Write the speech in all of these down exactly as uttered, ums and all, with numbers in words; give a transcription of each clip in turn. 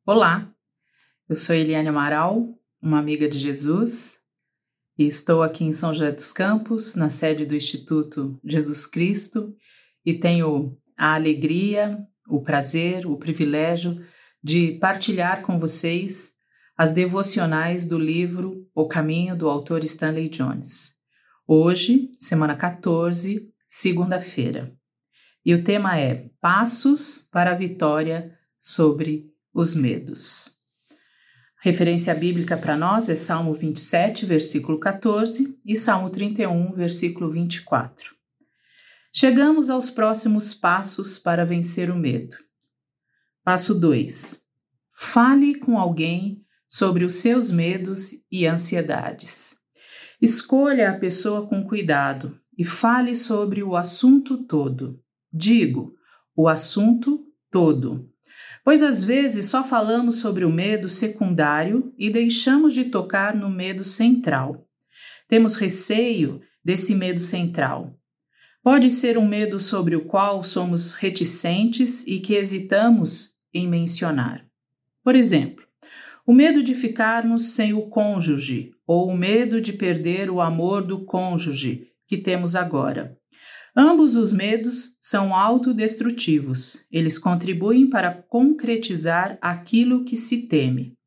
Olá, eu sou Eliane Amaral, uma amiga de Jesus, e estou aqui em São José dos Campos, na sede do Instituto Jesus Cristo, e tenho a alegria, o prazer, o privilégio de partilhar com vocês as devocionais do livro O Caminho, do autor Stanley Jones. Hoje, semana quatorze, segunda-feira. E o tema é Passos para a Vitória sobre os Medos. Referência bíblica para nós é Salmo vinte e sete, versículo quatorze e Salmo trinta e um, versículo vinte e quatro. Chegamos aos próximos passos para vencer o medo. Passo dois. Fale com alguém sobre os seus medos e ansiedades. Escolha a pessoa com cuidado e fale sobre o assunto todo. Digo, o assunto todo. Pois às vezes só falamos sobre o medo secundário e deixamos de tocar no medo central. Temos receio desse medo central. Pode ser um medo sobre o qual somos reticentes e que hesitamos em mencionar. Por exemplo, o medo de ficarmos sem o cônjuge ou o medo de perder o amor do cônjuge que temos agora. Ambos os medos são autodestrutivos. Eles contribuem para concretizar aquilo que se teme.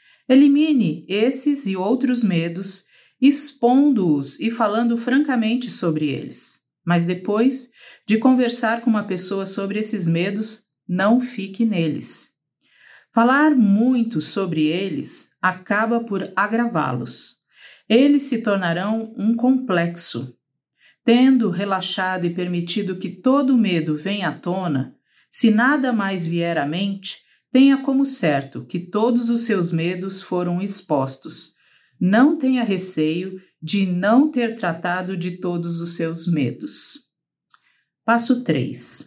Elimine esses e outros medos, expondo-os e falando francamente sobre eles. Mas depois de conversar com uma pessoa sobre esses medos, não fique neles. Falar muito sobre eles acaba por agravá-los. Eles se tornarão um complexo. Tendo relaxado e permitido que todo medo venha à tona, se nada mais vier à mente, tenha como certo que todos os seus medos foram expostos. Não tenha receio de não ter tratado de todos os seus medos. Passo três.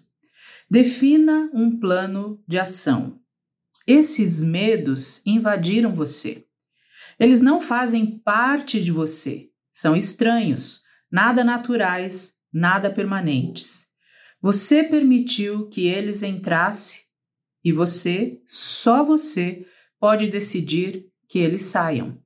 Defina um plano de ação. Esses medos invadiram você. Eles não fazem parte de você, são estranhos. Nada naturais, nada permanentes. Você permitiu que eles entrassem e você, só você, pode decidir que eles saiam.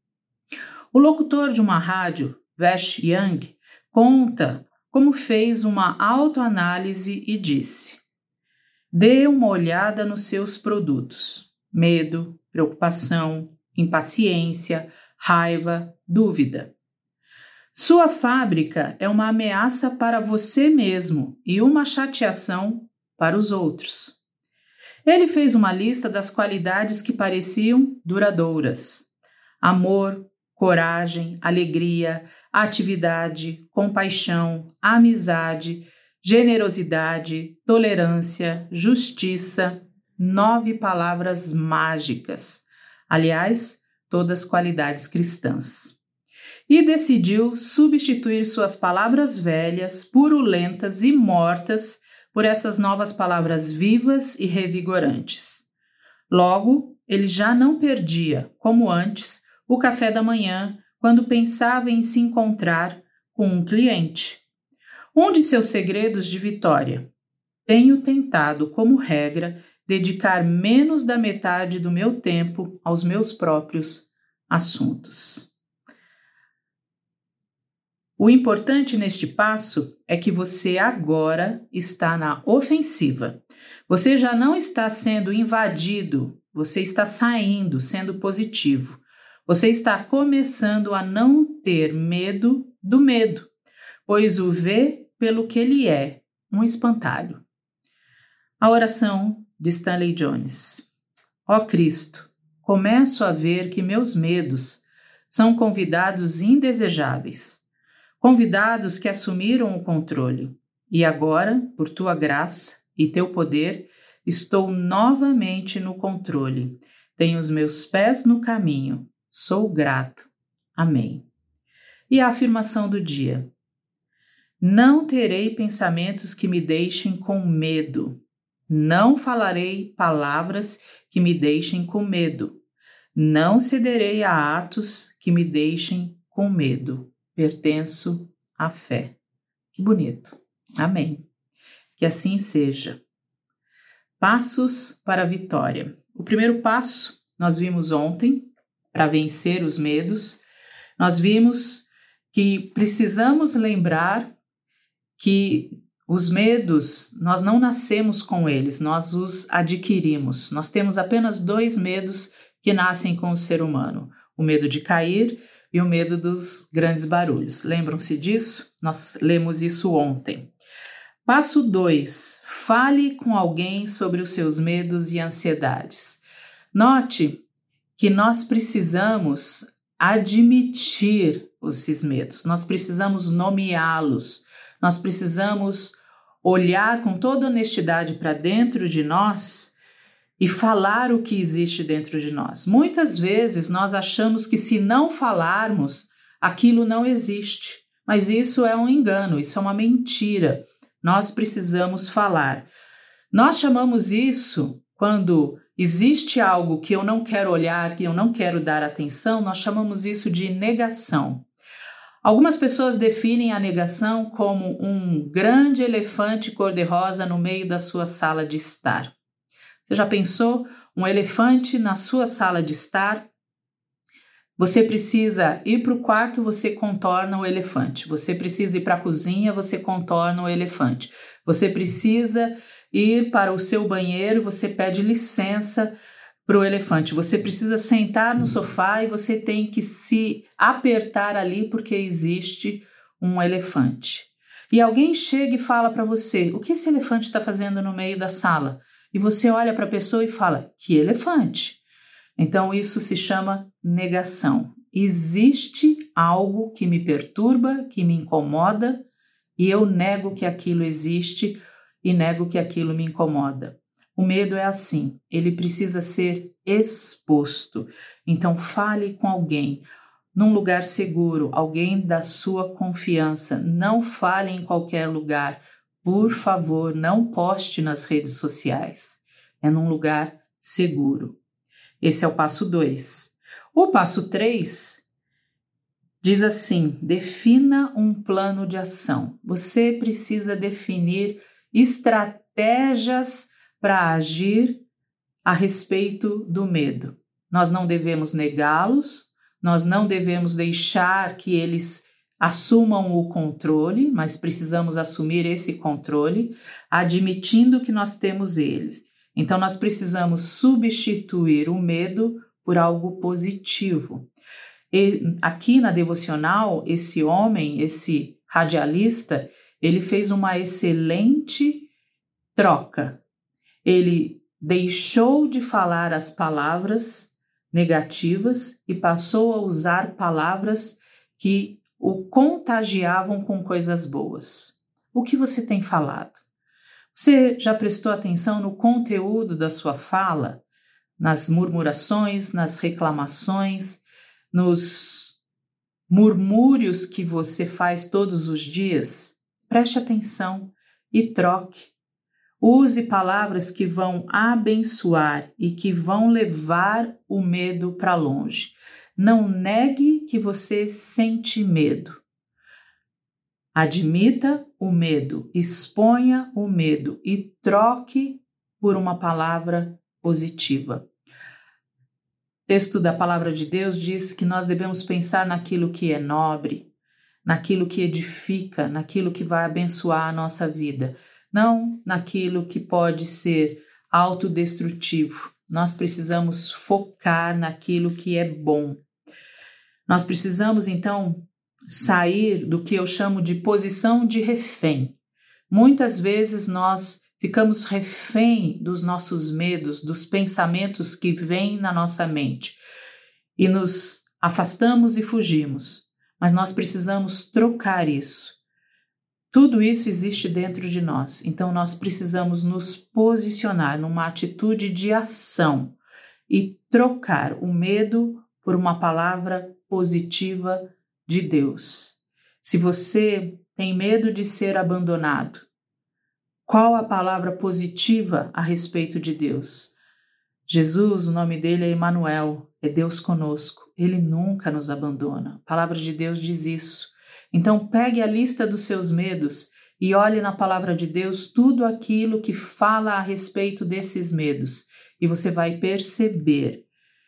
O locutor de uma rádio, Vash Young, conta como fez uma autoanálise e disse: dê uma olhada nos seus produtos. Medo, preocupação, impaciência, raiva, dúvida. Sua fábrica é uma ameaça para você mesmo e uma chateação para os outros. Ele fez uma lista das qualidades que pareciam duradouras: amor, coragem, alegria, atividade, compaixão, amizade, generosidade, tolerância, justiça. Nove palavras mágicas. Aliás, todas qualidades cristãs. E decidiu substituir suas palavras velhas, purulentas e mortas por essas novas palavras vivas e revigorantes. Logo, ele já não perdia, como antes, o café da manhã quando pensava em se encontrar com um cliente. Um de seus segredos de vitória: tenho tentado, como regra, dedicar menos da metade do meu tempo aos meus próprios assuntos. O importante neste passo é que você agora está na ofensiva. Você já não está sendo invadido, você está saindo, sendo positivo. Você está começando a não ter medo do medo, pois o vê pelo que ele é, um espantalho. A oração de Stanley Jones. Ó Cristo, começo a ver que meus medos são convidados indesejáveis. Convidados que assumiram o controle, e agora, por tua graça e teu poder, estou novamente no controle. Tenho os meus pés no caminho. Sou grato. Amém. E a afirmação do dia: não terei pensamentos que me deixem com medo. Não falarei palavras que me deixem com medo. Não cederei a atos que me deixem com medo. Pertenço à fé. Que bonito. Amém. Que assim seja. Passos para a vitória. o primeiro passo nós vimos ontem para vencer os medos. Nós vimos que precisamos lembrar que os medos, nós não nascemos com eles, nós os adquirimos. Nós temos apenas dois medos que nascem com o ser humano: o medo de cair e o medo dos grandes barulhos. Lembram-se disso? Nós lemos isso ontem. Passo dois. Fale com alguém sobre os seus medos e ansiedades. Note que nós precisamos admitir esses medos, nós precisamos nomeá-los, nós precisamos olhar com toda honestidade para dentro de nós e falar o que existe dentro de nós. Muitas vezes nós achamos que se não falarmos, aquilo não existe, mas isso é um engano, isso é uma mentira. Nós precisamos falar. Nós chamamos isso, quando existe algo que eu não quero olhar, que eu não quero dar atenção, nós chamamos isso de negação. Algumas pessoas definem a negação como um grande elefante cor-de-rosa no meio da sua sala de estar. Você já pensou? Um elefante na sua sala de estar? Você precisa ir para o quarto, você contorna o elefante. Você precisa ir para a cozinha, você contorna o elefante. Você precisa ir para o seu banheiro, você pede licença para o elefante. Você precisa sentar no sofá e você tem que se apertar ali porque existe um elefante. E alguém chega e fala para você: o que esse elefante está fazendo no meio da sala? E você olha para a pessoa e fala: que elefante? Então isso se chama negação. Existe algo que me perturba, que me incomoda, e eu nego que aquilo existe e nego que aquilo me incomoda. O medo é assim, ele precisa ser exposto. Então fale com alguém, num lugar seguro, alguém da sua confiança. Não fale em qualquer lugar. Por favor, não poste nas redes sociais. É num lugar seguro. Esse é o passo dois. O passo três diz assim: defina um plano de ação. Você precisa definir estratégias para agir a respeito do medo. Nós não devemos negá-los, nós não devemos deixar que eles assumam o controle, mas precisamos assumir esse controle, admitindo que nós temos eles. Então, nós precisamos substituir o medo por algo positivo. E aqui na devocional, esse homem, esse radialista, ele fez uma excelente troca. Ele deixou de falar as palavras negativas e passou a usar palavras que o contagiavam com coisas boas. O que você tem falado? Você já prestou atenção no conteúdo da sua fala? Nas murmurações, nas reclamações, nos murmúrios que você faz todos os dias? Preste atenção e troque. Use palavras que vão abençoar e que vão levar o medo para longe. Não negue que você sente medo. Admita o medo, exponha o medo e troque por uma palavra positiva. O texto da palavra de Deus diz que nós devemos pensar naquilo que é nobre, naquilo que edifica, naquilo que vai abençoar a nossa vida, não naquilo que pode ser autodestrutivo. Nós precisamos focar naquilo que é bom. Nós precisamos, então, sair do que eu chamo de posição de refém. Muitas vezes nós ficamos refém dos nossos medos, dos pensamentos que vêm na nossa mente e nos afastamos e fugimos. Mas nós precisamos trocar isso. Tudo isso existe dentro de nós, então nós precisamos nos posicionar numa atitude de ação e trocar o medo por uma palavra positiva de Deus. Se você tem medo de ser abandonado, qual a palavra positiva a respeito de Deus? Jesus, o nome dele é Emanuel, é Deus conosco. Ele nunca nos abandona. A palavra de Deus diz isso. Então pegue a lista dos seus medos e olhe na palavra de Deus tudo aquilo que fala a respeito desses medos e você vai perceber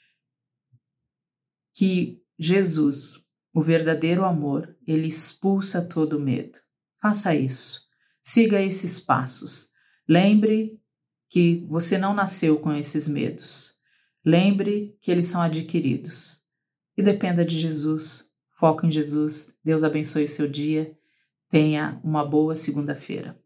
que Jesus, o verdadeiro amor, ele expulsa todo medo. Faça isso. Siga esses passos. Lembre que você não nasceu com esses medos. Lembre que eles são adquiridos. E dependa de Jesus. Foco em Jesus. Deus abençoe o seu dia. Tenha uma boa segunda-feira.